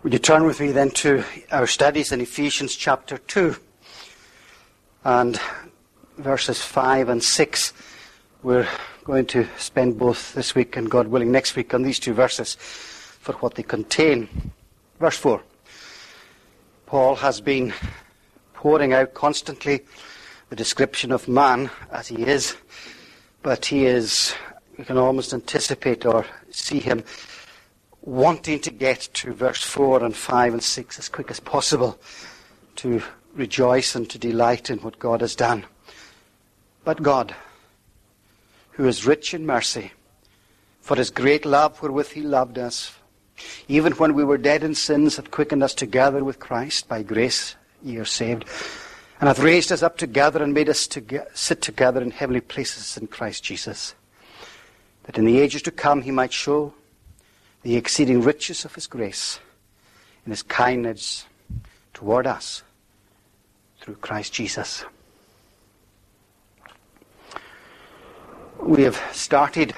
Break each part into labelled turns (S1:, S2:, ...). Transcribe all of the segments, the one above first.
S1: Would you turn with me then to our studies in Ephesians chapter 2 and verses 5 and 6. We're going to spend both this week and, God willing, next week on these two verses for what they contain. Verse 4. Paul has been pouring out constantly the description of man as he is, but he is, you can almost anticipate or see him wanting to get to verse 4 and 5 and 6 as quick as possible to rejoice and to delight in what God has done. But God, who is rich in mercy, for his great love wherewith he loved us, even when we were dead in sins, hath quickened us together with Christ. By grace ye are saved, and hath raised us up together and made us sit together in heavenly places in Christ Jesus, that in the ages to come he might show the exceeding riches of his grace in his kindness toward us through Christ Jesus. We have started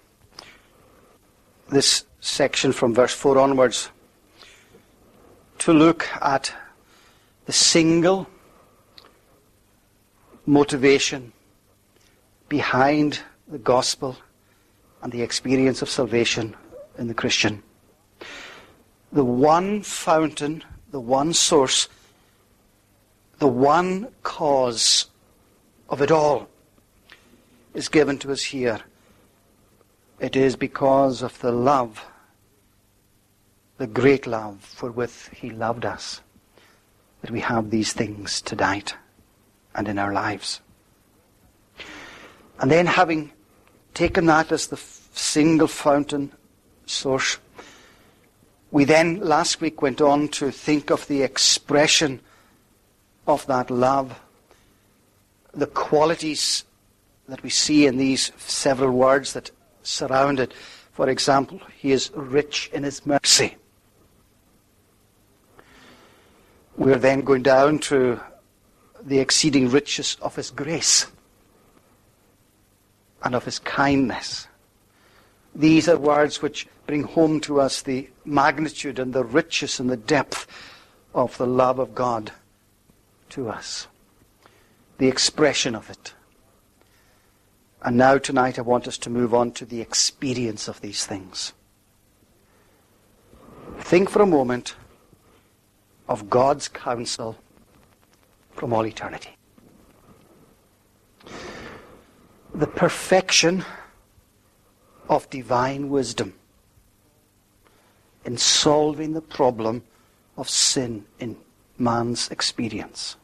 S1: this section from verse 4 onwards to look at the single motivation behind the gospel and the experience of salvation in the Christian. The one fountain, the one source, the one cause of it all is given to us here. It is because of the love, the great love wherewith he loved us, that we have these things tonight and in our lives. And then, having taken that as the single fountain source, we then last week went on to think of the expression of that love, the qualities that we see in these several words that surround it. For example, he is rich in his mercy. We're then going down to the exceeding riches of his grace and of his kindness. These are words which bring home to us the magnitude and the riches and the depth of the love of God to us, the expression of it. And now tonight I want us to move on to the experience of these things. Think for a moment of God's counsel from all eternity. The perfection of divine wisdom in solving the problem of sin in man's experience.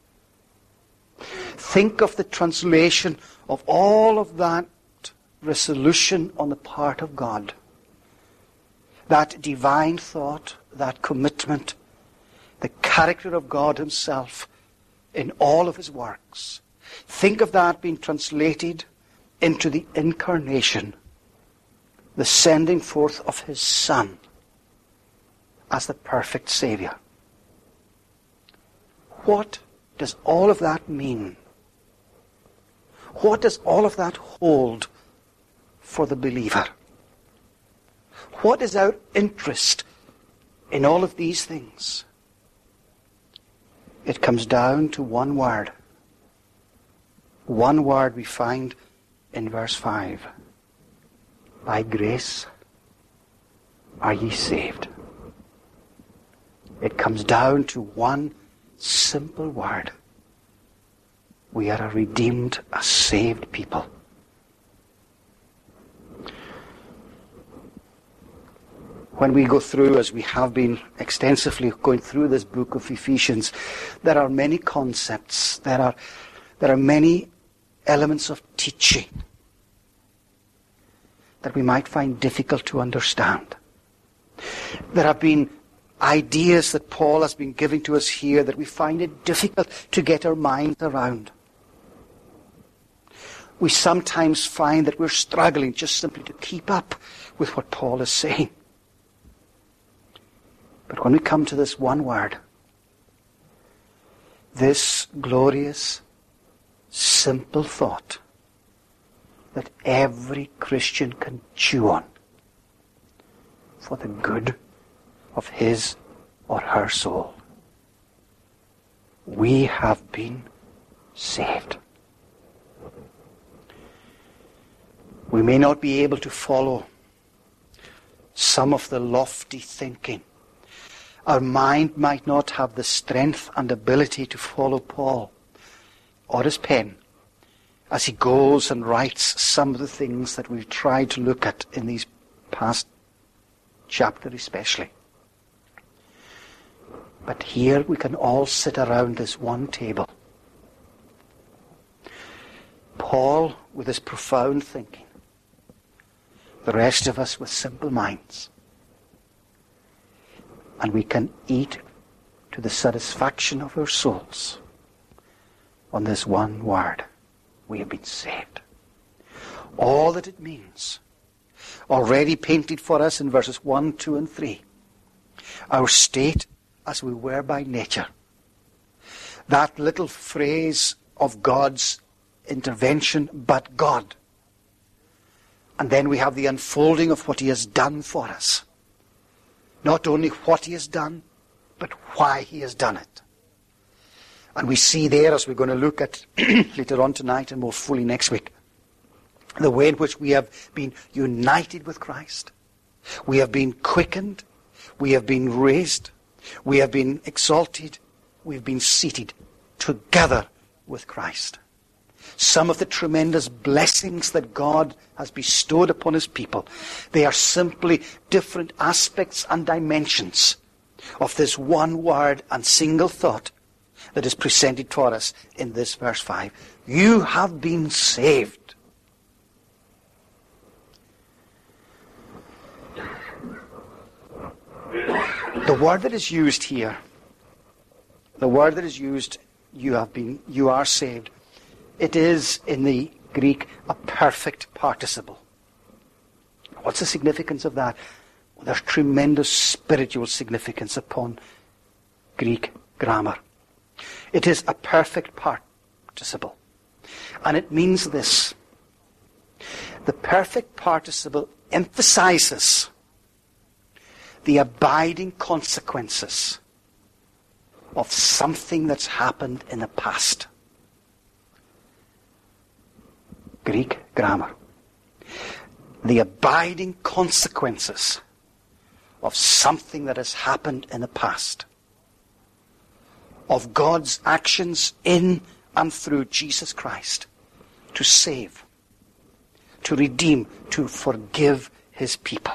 S1: Think of the translation of all of that resolution on the part of God. That divine thought, that commitment, the character of God himself in all of his works. Think of that being translated into the incarnation, the sending forth of his Son as the perfect Savior. What does all of that mean? What does all of that hold for the believer? What is our interest in all of these things? It comes down to one word. One word we find in verse 5. By grace are ye saved. It comes down to one simple word. We are a redeemed, a saved people. When we go through, as we have been extensively going through this book of Ephesians, there are many concepts, there are many elements of teaching that we might find difficult to understand. There have been ideas that Paul has been giving to us here that we find it difficult to get our minds around. We sometimes find that we're struggling just simply to keep up with what Paul is saying. But when we come to this one word, this glorious, simple thought that every Christian can chew on for the good of his or her soul. We have been saved. We may not be able to follow some of the lofty thinking. Our mind might not have the strength and ability to follow Paul or his pen as he goes and writes some of the things that we've tried to look at in these past chapters especially. But here we can all sit around this one table. Paul with his profound thinking. The rest of us with simple minds. And we can eat to the satisfaction of our souls on this one word. We have been saved. All that it means, already painted for us in verses 1, 2, and 3. Our state as we were by nature. That little phrase of God's intervention, but God. And then we have the unfolding of what he has done for us. Not only what he has done, but why he has done it. And we see there, as we're going to look at later on tonight and more fully next week, the way in which we have been united with Christ. We have been quickened. We have been raised. We have been exalted. We have been seated together with Christ. Some of the tremendous blessings that God has bestowed upon his people, they are simply different aspects and dimensions of this one word and single thought that is presented for us in this verse 5. You have been saved. The word that is used here, you are saved, it is in the Greek a perfect participle. What's the significance of that? Well, there's tremendous spiritual significance upon Greek grammar. It is a perfect participle. And it means this. The perfect participle emphasizes the abiding consequences of something that's happened in the past. Greek grammar. The abiding consequences of something that has happened in the past. Of God's actions in and through Jesus Christ to save, to redeem, to forgive his people.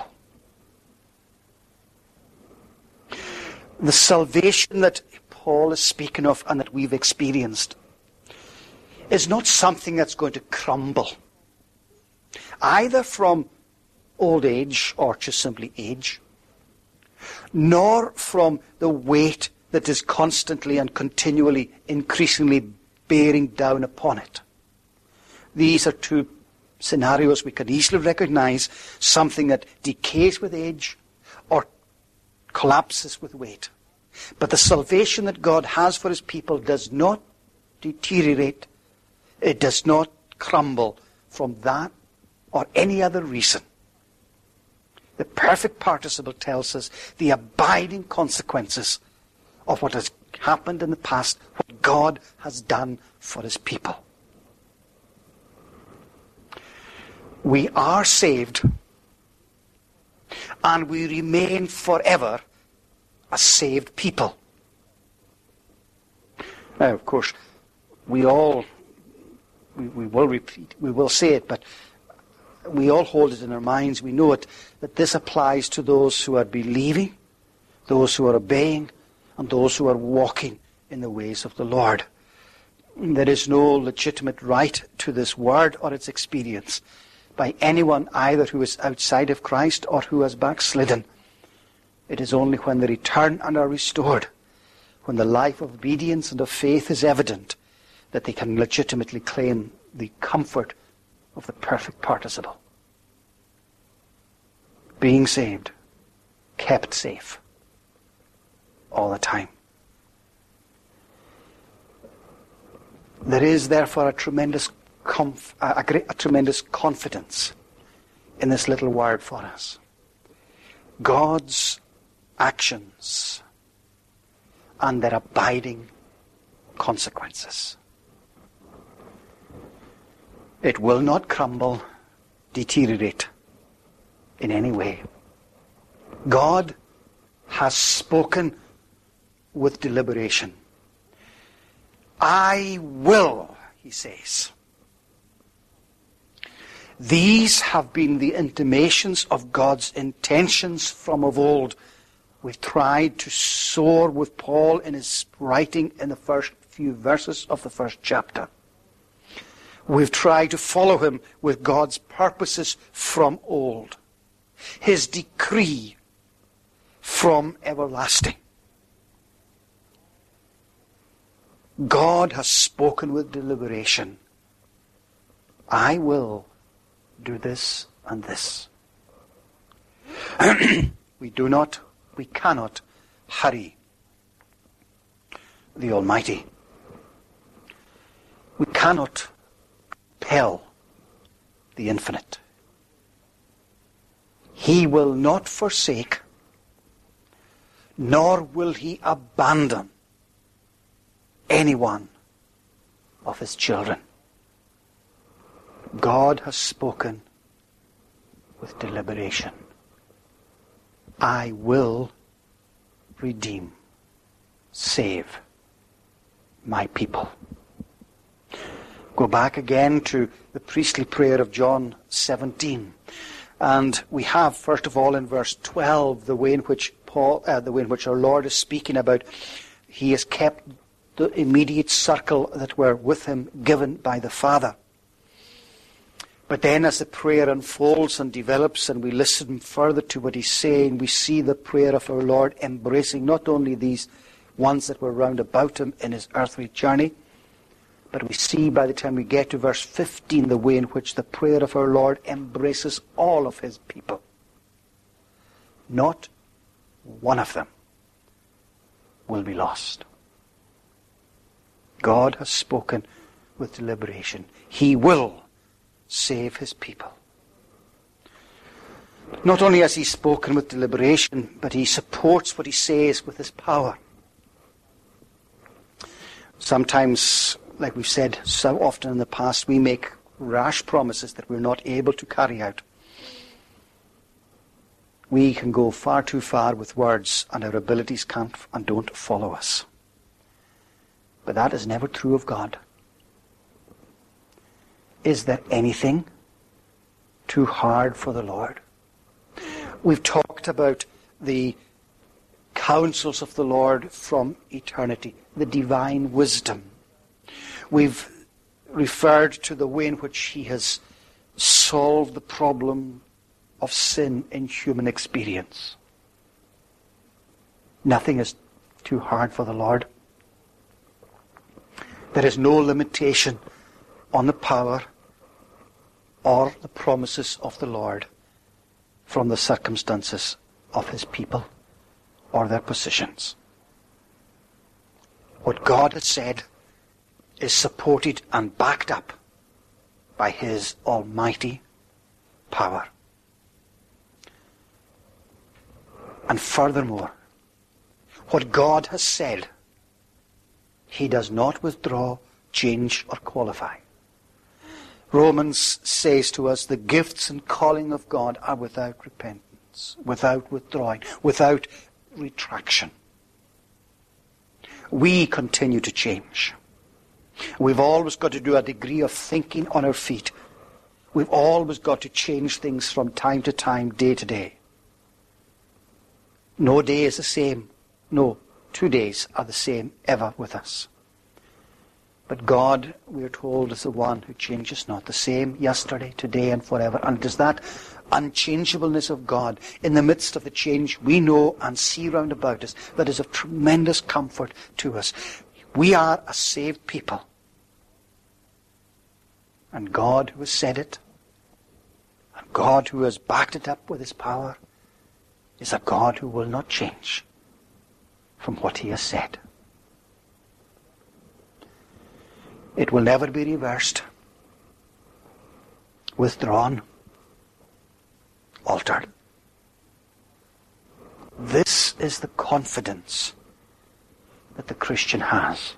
S1: The salvation that Paul is speaking of and that we've experienced is not something that's going to crumble, either from old age or just simply age, nor from the weight that is constantly and continually, increasingly bearing down upon it. These are two scenarios we can easily recognize: something that decays with age or collapses with weight. But the salvation that God has for his people does not deteriorate. It does not crumble from that or any other reason. The perfect participle tells us the abiding consequences of what has happened in the past, what God has done for his people. We are saved, and we remain forever a saved people. Now, of course, we will repeat, we will say it, but we all hold it in our minds. We know it, that this applies to those who are believing, those who are obeying, and those who are walking in the ways of the Lord. There is no legitimate right to this word or its experience by anyone either who is outside of Christ or who has backslidden. It is only when they return and are restored, when the life of obedience and of faith is evident, that they can legitimately claim the comfort of the perfect participle. Being saved, kept safe, all the time. There is therefore a tremendous confidence in this little word for us. God's actions and their abiding consequences. It will not crumble, deteriorate in any way. God has spoken with deliberation. I will, he says. These have been the intimations of God's intentions from of old. We've tried to soar with Paul in his writing in the first few verses of the first chapter. We've tried to follow him with God's purposes from old. His decree from everlasting. God has spoken with deliberation. I will do this and this. We cannot hurry the Almighty. We cannot compel the infinite. He will not forsake, nor will he abandon any one of his children. God has spoken with deliberation. I will redeem, save my people. Go back again to the priestly prayer of John 17. And we have, first of all, in verse 12, the way in which our Lord is speaking about he has kept the immediate circle that were with him given by the Father. But then as the prayer unfolds and develops and we listen further to what he's saying, we see the prayer of our Lord embracing not only these ones that were round about him in his earthly journey, but we see by the time we get to verse 15 the way in which the prayer of our Lord embraces all of his people. Not one of them will be lost. God has spoken with deliberation. He will save his people. Not only has he spoken with deliberation, but he supports what he says with his power. Sometimes, like we've said so often in the past, we make rash promises that we're not able to carry out. We can go far too far with words and our abilities can't and don't follow us. But that is never true of God. Is there anything too hard for the Lord? We've talked about the counsels of the Lord from eternity, the divine wisdom. We've referred to the way in which he has solved the problem of sin in human experience. Nothing is too hard for the Lord. There is no limitation on the power or the promises of the Lord from the circumstances of his people or their positions. What God has said is supported and backed up by his almighty power. And furthermore, what God has said, he does not withdraw, change, or qualify. Romans says to us, the gifts and calling of God are without repentance, without withdrawing, without retraction. We continue to change. We've always got to do a degree of thinking on our feet. We've always got to change things from time to time, day to day. No day is the same. No, 2 days are the same ever with us. But God, we are told, is the one who changes not. The same yesterday, today, and forever. And it is that unchangeableness of God in the midst of the change we know and see round about us that is of tremendous comfort to us. We are a saved people. And God who has said it, and God who has backed it up with his power, is a God who will not change from what he has said. It will never be reversed, withdrawn, altered. This is the confidence that the Christian has.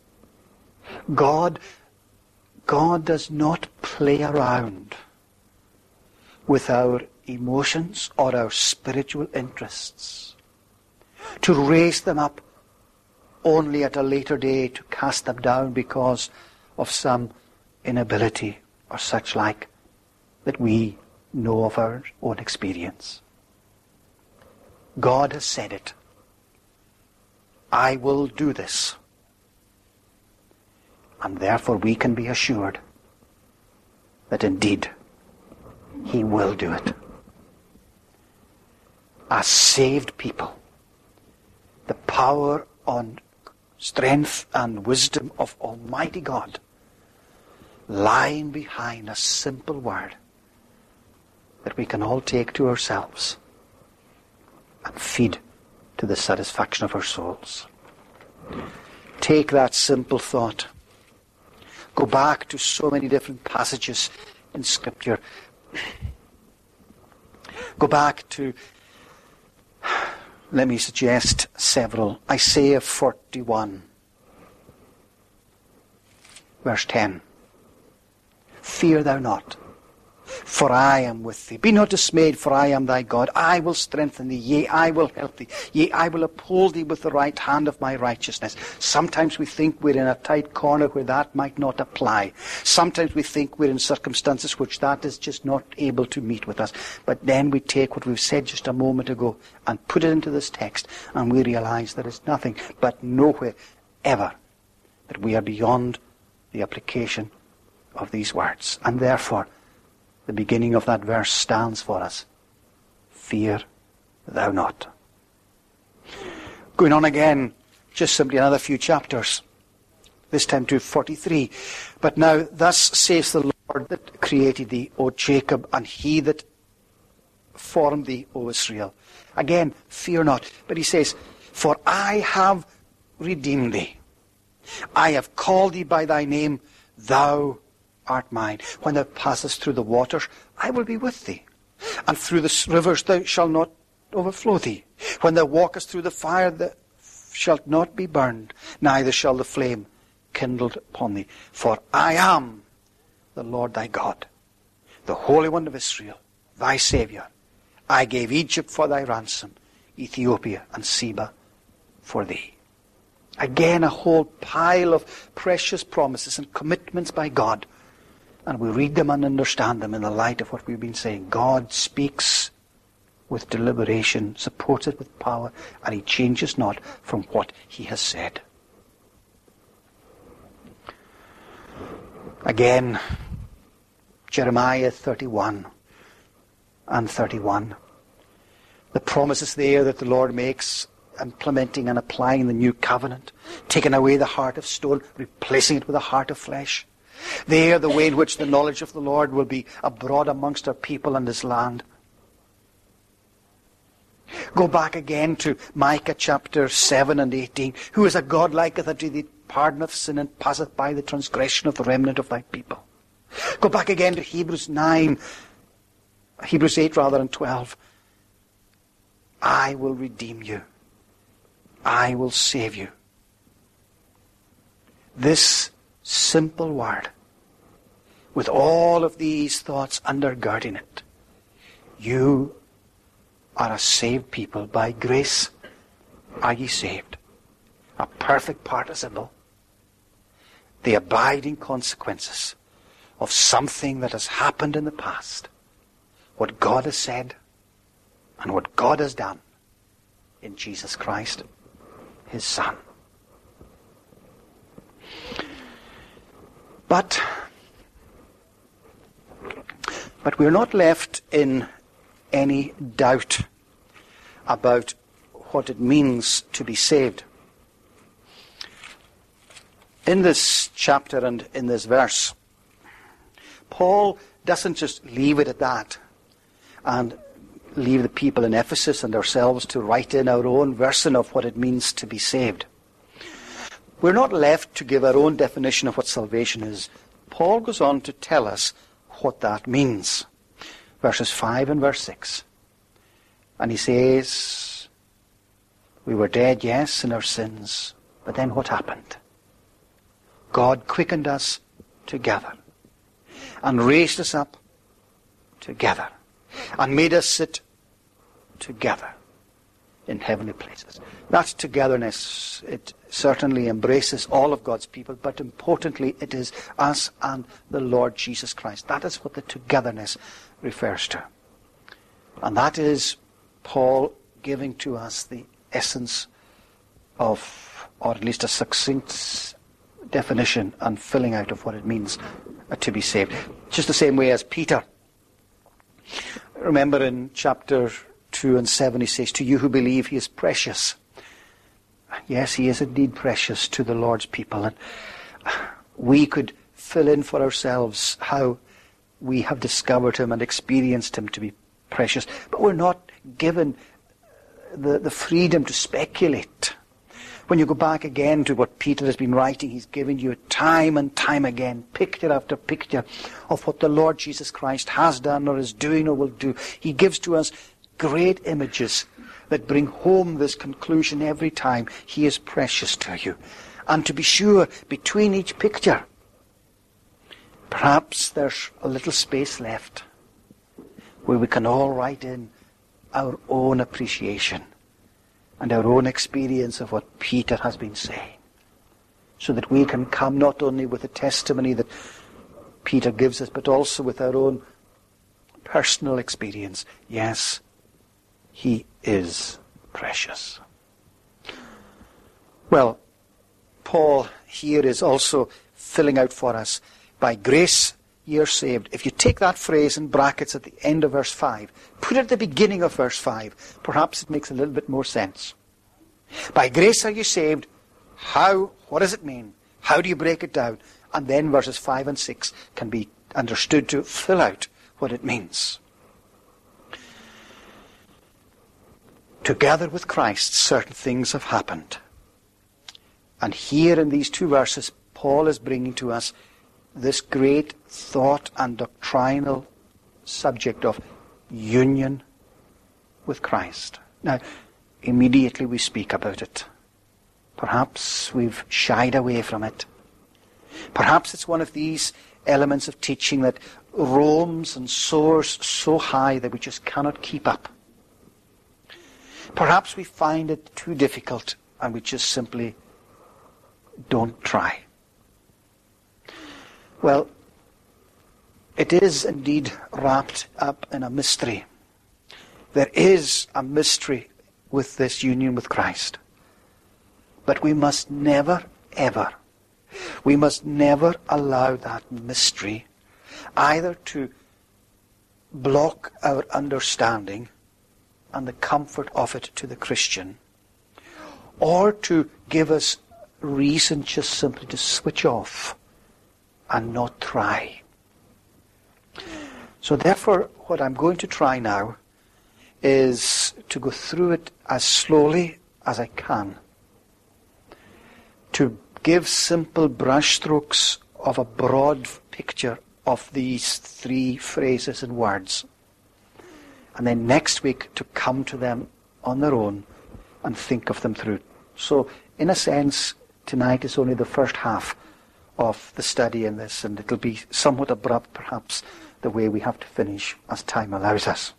S1: God does not play around with our emotions or our spiritual interests to raise them up only at a later day to cast them down because of some inability or such like that we know of our own experience. God has said it. I will do this. And therefore we can be assured that indeed He will do it. As saved people, the power and strength and wisdom of Almighty God lying behind a simple word that we can all take to ourselves and feed to the satisfaction of our souls. Take that simple thought. Go back to so many different passages in Scripture. Go back to, let me suggest several. Isaiah 41, verse 10. Fear thou not, for I am with thee. Be not dismayed, for I am thy God. I will strengthen thee, yea, I will help thee. Yea, I will uphold thee with the right hand of my righteousness. Sometimes we think we're in a tight corner where that might not apply. Sometimes we think we're in circumstances which that is just not able to meet with us. But then we take what we've said just a moment ago and put it into this text, and we realize there is nothing but nowhere ever that we are beyond the application of these words. And therefore, the beginning of that verse stands for us. Fear thou not. Going on again, just simply another few chapters. This time to 43. But now thus says the Lord that created thee, O Jacob, and he that formed thee, O Israel. Again, fear not. But he says, for I have redeemed thee. I have called thee by thy name, thou art mine. When thou passest through the waters, I will be with thee. And through the rivers thou shalt not overflow thee. When thou walkest through the fire, thou shalt not be burned, neither shall the flame kindled upon thee. For I am the Lord thy God, the Holy One of Israel, thy Saviour. I gave Egypt for thy ransom, Ethiopia and Seba for thee. Again, a whole pile of precious promises and commitments by God. And we read them and understand them in the light of what we've been saying. God speaks with deliberation, supports it with power, and He changes not from what He has said. Again, Jeremiah 31 and 31. The promises there that the Lord makes, implementing and applying the new covenant, taking away the heart of stone, replacing it with a heart of flesh. There, the way in which the knowledge of the Lord will be abroad amongst our people and His land. Go back again to Micah chapter 7 and 18. Who is a God liketh unto thee, pardoneth sin, and passeth by the transgression of the remnant of thy people. Go back again to Hebrews 8 and 12. I will redeem you. I will save you. This simple word, with all of these thoughts undergirding it. You are a saved people. By grace are ye saved. A perfect participle. The abiding consequences of something that has happened in the past. What God has said and what God has done in Jesus Christ, His Son. But we're not left in any doubt about what it means to be saved. In this chapter and in this verse, Paul doesn't just leave it at that and leave the people in Ephesus and ourselves to write in our own version of what it means to be saved. We're not left to give our own definition of what salvation is. Paul goes on to tell us what that means. Verses 5 and verse 6. And he says, we were dead, yes, in our sins,
S2: But then what happened? God quickened us together and raised us up together and made us sit together in heavenly places. That togetherness, it certainly embraces all of God's people, but importantly, it is us and the Lord Jesus Christ. That is what the togetherness refers to. And that is Paul giving to us the essence of, or at least a succinct definition and filling out of what it means to be saved. Just the same way as Peter. Remember in chapter 2 and 7 he says, to you who believe he is precious. Yes, he is indeed precious to the Lord's people. And we could fill in for ourselves how we have discovered him and experienced him to be precious. But we're not given the freedom to speculate. When you go back again to what Peter has been writing, he's given you time and time again, picture after picture, of what the Lord Jesus Christ has done or is doing or will do. He gives to us great images that bring home this conclusion every time. He is precious to you. And to be sure, between each picture, perhaps there's a little space left where we can all write in our own appreciation and our own experience of what Peter has been saying, so that we can come not only with the testimony that Peter gives us, but also with our own personal experience. Yes, he is precious. Well, Paul here is also filling out for us, by grace ye are saved. If you take that phrase in brackets at the end of verse 5, put it at the beginning of verse 5, perhaps it makes a little bit more sense. By grace are you saved. How? What does it mean? How do you break it down? And then verses 5 and 6 can be understood to fill out what it means. Together with Christ, certain things have happened. And here in these two verses, Paul is bringing to us this great thought and doctrinal subject of union with Christ. Now, immediately we speak about it. Perhaps we've shied away from it. Perhaps it's one of these elements of teaching that roams and soars so high that we just cannot keep up. Perhaps we find it too difficult and we just simply don't try. Well, it is indeed wrapped up in a mystery. There is a mystery with this union with Christ. But we must never, ever, we must never allow that mystery either to block our understanding and the comfort of it to the Christian, or to give us reason just simply to switch off and not try. So therefore, what I'm going to try now is to go through it as slowly as I can, to give simple brushstrokes of a broad picture of these three phrases and words, and then next week to come to them on their own and think of them through. So, in a sense, tonight is only the first half of the study in this, and it'll be somewhat abrupt, perhaps, the way we have to finish as time allows us.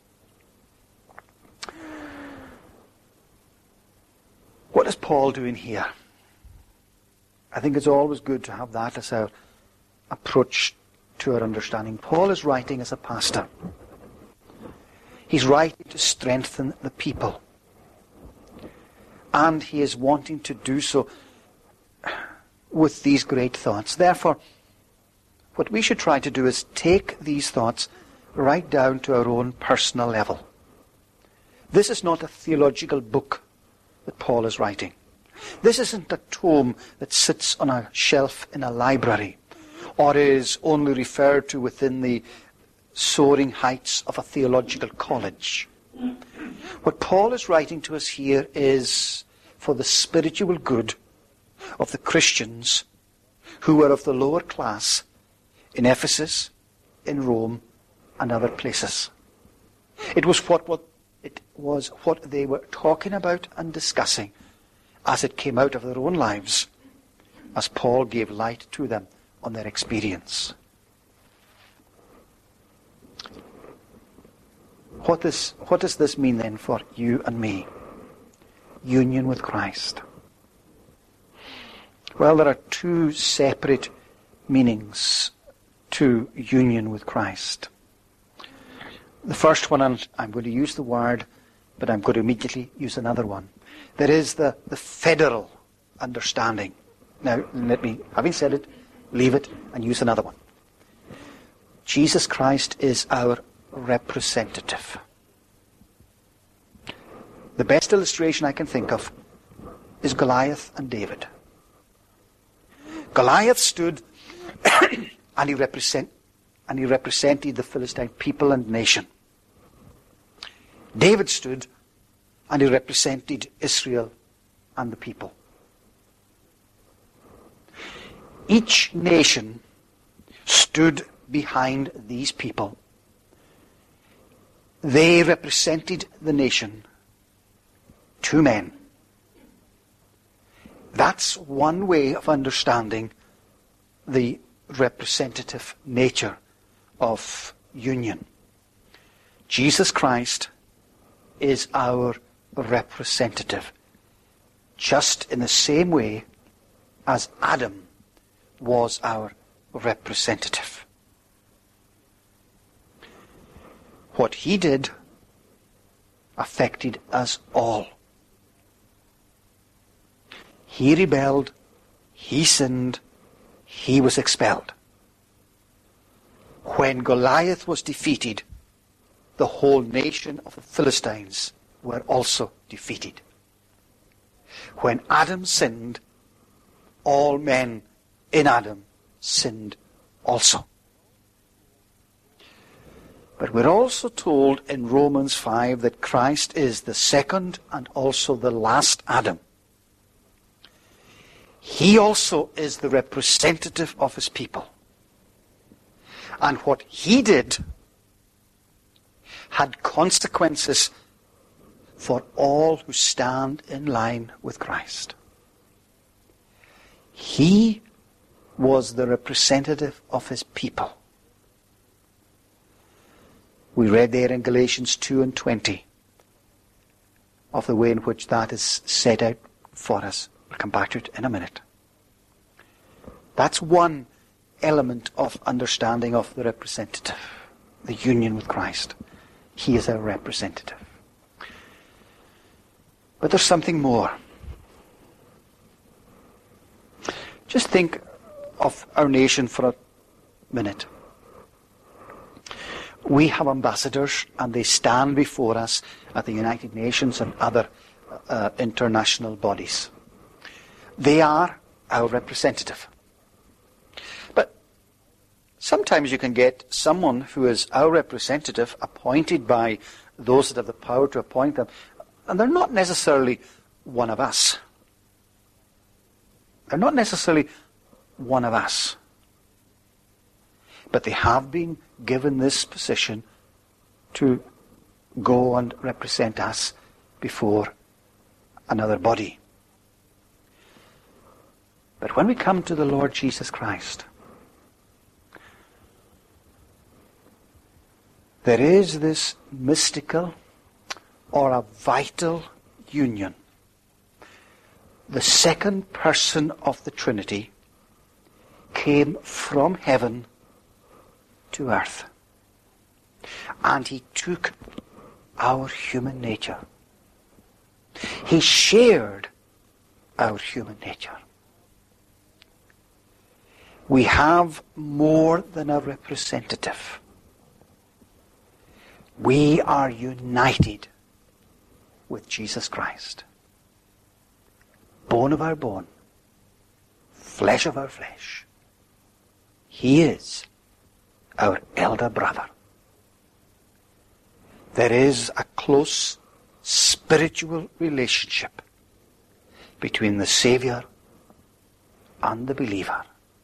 S2: What is Paul doing here? I think it's always good to have that as our approach to our understanding. Paul is writing as a pastor. He's writing to strengthen the people. And he is wanting to do so with these great thoughts. Therefore, what we should try to do is take these thoughts right down to our own personal level. This is not a theological book that Paul is writing. This isn't a tome that sits on a shelf in a library or is only referred to within the soaring heights of a theological college. What Paul is writing to us here is for the spiritual good of the Christians who were of the lower class in Ephesus, in Rome, and other places. It was what they were talking about and discussing, as it came out of their own lives, as Paul gave light to them on their experience. What does this mean then for you and me? Union with Christ. Well, there are two separate meanings to union with Christ. The first one, and I'm going to use the word, but I'm going to immediately use another one. There is the federal understanding. Now, let me, having said it, leave it and use another one. Jesus Christ is our representative. The best illustration I can think of is Goliath and David. Goliath stood and he represented the Philistine people and nation. David stood and he represented Israel and the people. Each nation stood behind these people. They represented the nation. Two men. That's one way of understanding the representative nature of union. Jesus Christ is our representative, just in the same way as Adam was our representative. What he did affected us all. He rebelled, he sinned, he was expelled. When Goliath was defeated, the whole nation of the Philistines were also defeated. When Adam sinned, all men in Adam sinned also. But we're also told in Romans 5 that Christ is the second and also the last Adam. He also is the representative of his people. And what he did had consequences for all who stand in line with Christ. He was the representative of his people. We read there in Galatians 2 and 20 of the way in which that is set out for us. We'll come back to it in a minute. That's one element of understanding of the representative, the union with Christ. He is our representative. But there's something more. Just think of our nation for a minute. We have ambassadors and they stand before us at the United Nations and other international bodies. They are our representative. But sometimes you can get someone who is our representative appointed by those that have the power to appoint them, and they're not necessarily one of us. They're not necessarily one of us. But they have been given this position to go and represent us before another body. But when we come to the Lord Jesus Christ, there is this mystical or a vital union. The second person of the Trinity came from heaven to earth. And he took our human nature. He shared our human nature. We have more than a representative. We are united with Jesus Christ. Bone of our bone, flesh of our flesh. He is our elder brother. There is a close spiritual relationship between the Saviour and the believer.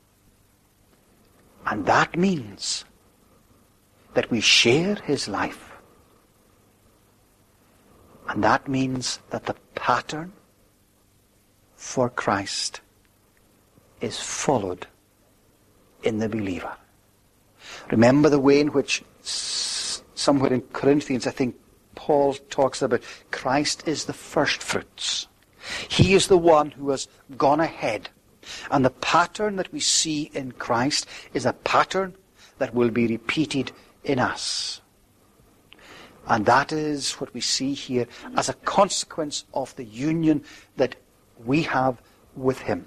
S2: And that means that we share his life. And that means that the pattern for Christ is followed in the believer. Remember the way in which somewhere in Corinthians, I think Paul talks about Christ is the first fruits. He is the one who has gone ahead. And the pattern that we see in Christ is a pattern that will be repeated in us. And that is what we see here as a consequence of the union that we have with him.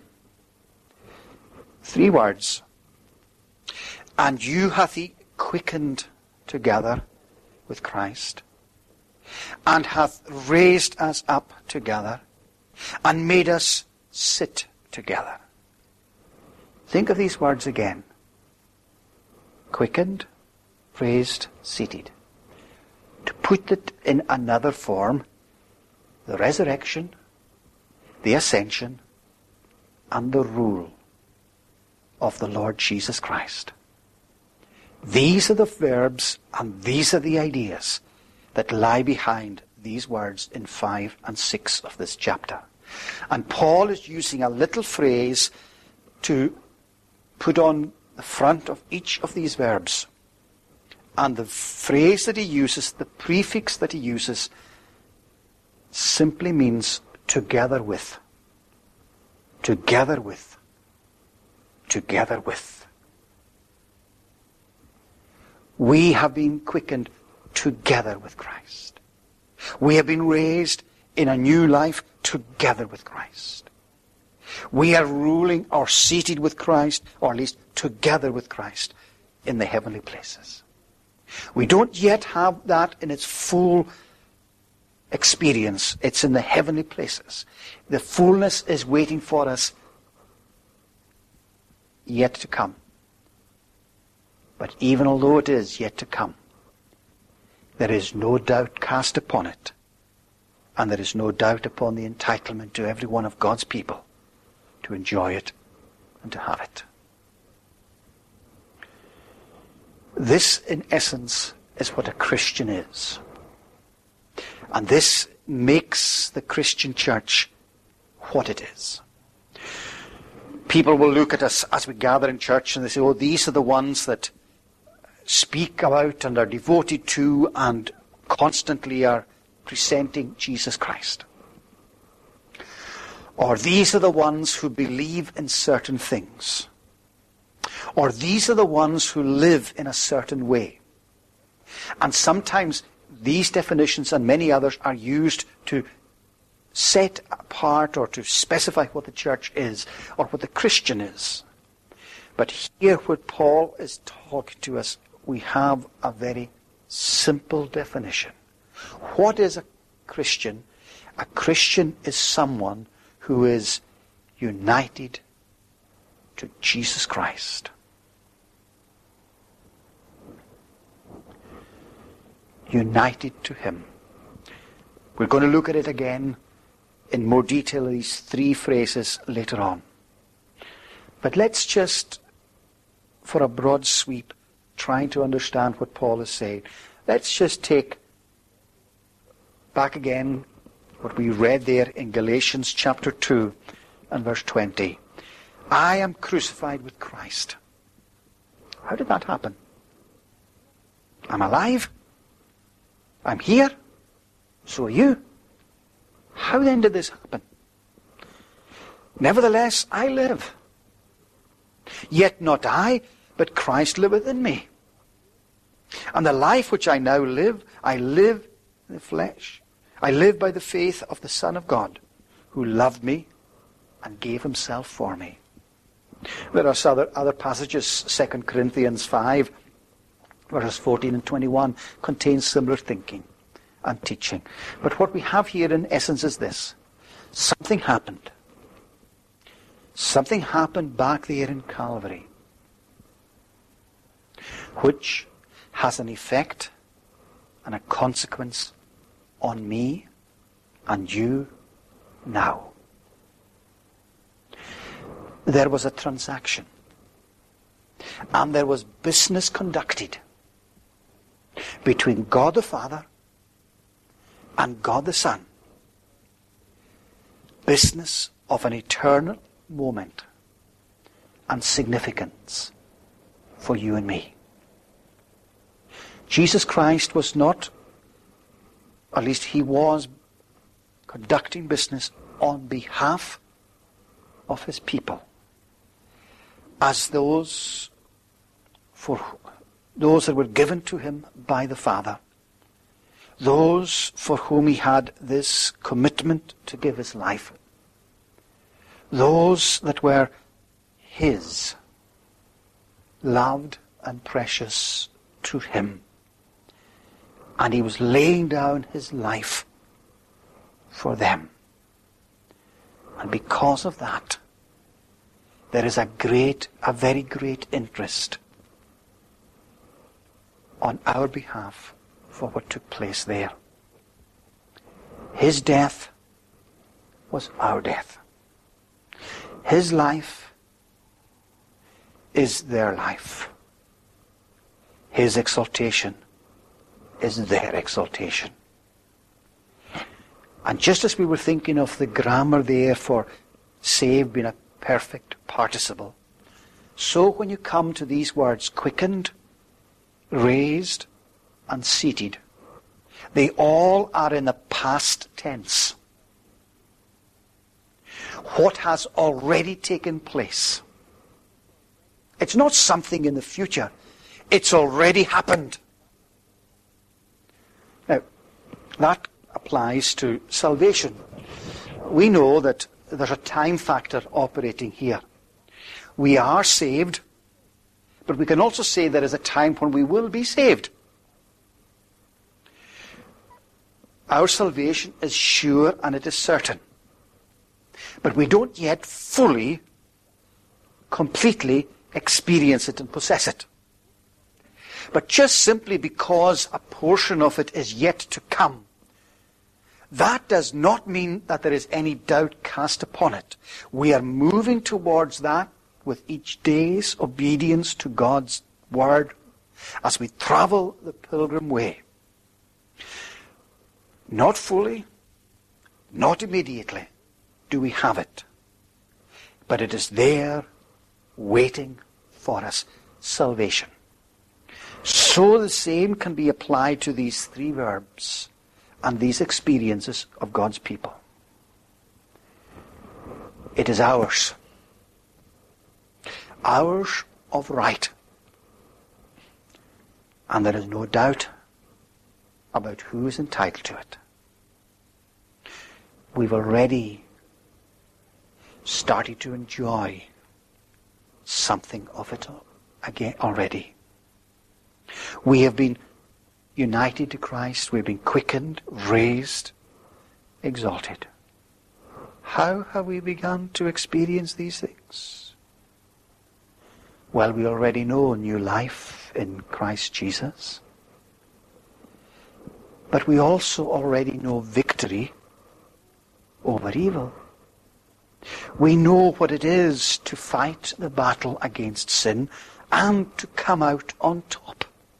S2: 3 words. And you hath he quickened together with Christ, and hath raised us up together, and made us sit together. Think of these words again. Quickened, raised, seated. To put it in another form, the resurrection, the ascension, and the rule of the Lord Jesus Christ. These are the verbs and these are the ideas that lie behind these words in 5 and 6 of this chapter. And Paul is using a little phrase to put on the front of each of these verbs. And the phrase that he uses, the prefix that he uses, simply means together with. Together with. Together with. We have been quickened together with Christ. We have been raised in a new life together with Christ. We are ruling or seated with Christ, or at least together with Christ, in the heavenly places. We don't yet have that in its full experience. It's in the heavenly places. The fullness is waiting for us yet to come. But even although it is yet to come, there is no doubt cast upon it, and there is no doubt upon the entitlement to every one of God's people to enjoy it and to have it. This, in essence, is what a Christian is. And this makes the Christian church what it is. People will look at us as we gather in church and they say, oh, these are the ones that speak about and are devoted to and constantly are presenting Jesus Christ. Or these are the ones who believe in certain things. Or these are the ones who live in a certain way. And sometimes these definitions and many others are used to set apart or to specify what the church is or what the Christian is. But here where Paul is talking to us, we have a very simple definition. What is a Christian? A Christian is someone who is united to Jesus Christ. United to him. We're going to look at it again in more detail, these 3 phrases later on. But let's just, for a broad sweep, trying to understand what Paul is saying, let's just take back again what we read there in Galatians chapter 2 and verse 20. I am crucified with Christ. How did that happen? I'm alive. I'm here. So are you. How then did this happen? Nevertheless, I live. Yet not I, but Christ liveth in me. And the life which I now live, I live in the flesh. I live by the faith of the Son of God, who loved me and gave himself for me. There are other passages, 2 Corinthians 5, verses 14 and 21, contains similar thinking and teaching. But what we have here in essence is this. Something happened. Something happened back there in Calvary, which has an effect and a consequence on me and you now. There was a transaction, and there was business conducted between God the Father and God the Son. Business of an eternal moment and significance for you and me. Jesus Christ was not, at least he was, conducting business on behalf of his people, as those that were given to him by the Father, those for whom he had this commitment to give his life, those that were his, loved and precious to him. And he was laying down his life for them. And because of that, there is a very great interest on our behalf for what took place there. His death was our death. His life is their life. His exaltation is their exaltation. And just as we were thinking of the grammar there for saved being a perfect participle, so when you come to these words, quickened, raised, and seated, they all are in the past tense. What has already taken place. It's not something in the future. It's already happened. Now, that applies to salvation. We know that there's a time factor operating here. We are saved, but we can also say there is a time when we will be saved. Our salvation is sure and it is certain. But we don't yet fully, completely experience it and possess it. But just simply because a portion of it is yet to come, that does not mean that there is any doubt cast upon it. We are moving towards that with each day's obedience to God's word as we travel the pilgrim way. Not fully, not immediately do we have it. But it is there waiting for us, salvation. So the same can be applied to these three verbs and these experiences of God's people. It is ours. Ours of right. And there is no doubt about who is entitled to it. We've already started to enjoy something of it again already. We have been united to Christ. We've been quickened, raised, exalted. How have we begun to experience these things? Well, we already know new life in Christ Jesus. But we also already know victory over evil. We know what it is to fight the battle against sin and to come out on top.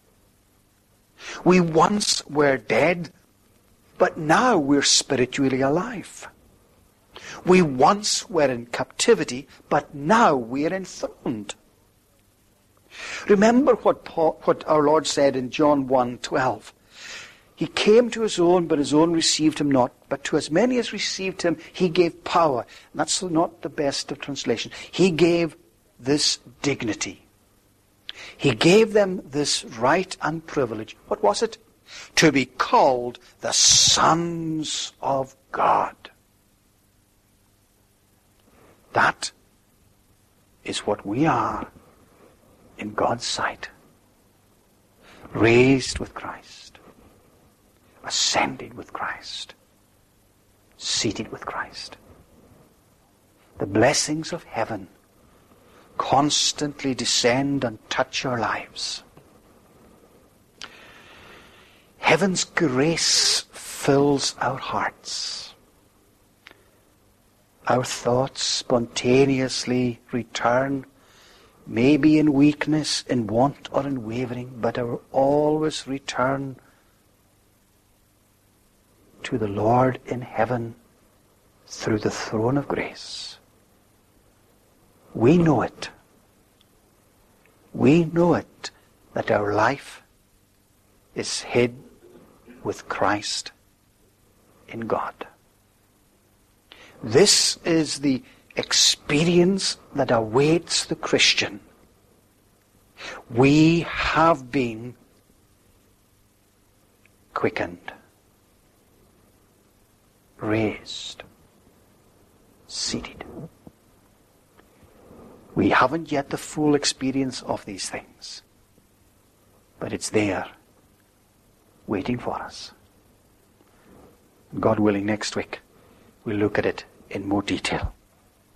S2: We once were dead, but now we're spiritually alive. We once were in captivity, but now we are enthroned. Remember what our Lord said in John 1:12. He came to his own, but his own received him not. But to as many as received him, he gave power. And that's not the best of translation. He gave this dignity. He gave them this right and privilege. What was it? To be called the sons of God. That is what we are in God's sight. Raised with Christ. Ascended with Christ. Seated with Christ. The blessings of heaven constantly descend and touch our lives. Heaven's grace fills our hearts. Our thoughts spontaneously return, maybe in weakness, in want, or in wavering, but our always return to the Lord in heaven through the throne of grace. We know it. We know it, that our life is hid with Christ in God. This is the experience that awaits the Christian. We have been quickened, raised, seated. We haven't yet the full experience of these things, but it's there, waiting for us. God willing, next week we'll look at it in more detail.